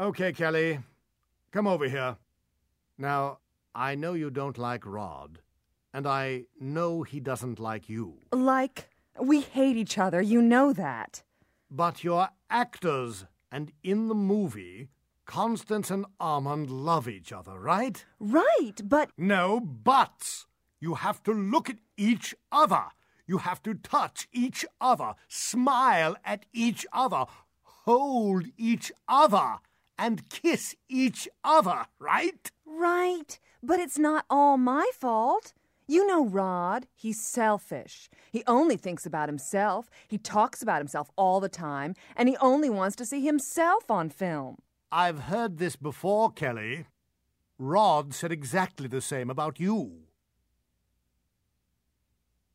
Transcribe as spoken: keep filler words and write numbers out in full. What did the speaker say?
Okay, Kelly. Come over here. Now, I know you don't like Rod, and I know he doesn't like you. Like, we hate each other, you know that. But you're actors, and in the movie, Constance and Armand love each other, right? Right, but... No buts! You have to look at each other. You have to touch each other, smile at each other, hold each other, and kiss each other, right? Right, but it's not all my fault. You know Rod, he's selfish. He only thinks about himself. He talks about himself all the time, and he only wants to see himself on film. I've heard this before, Kelly. Rod said exactly the same about you.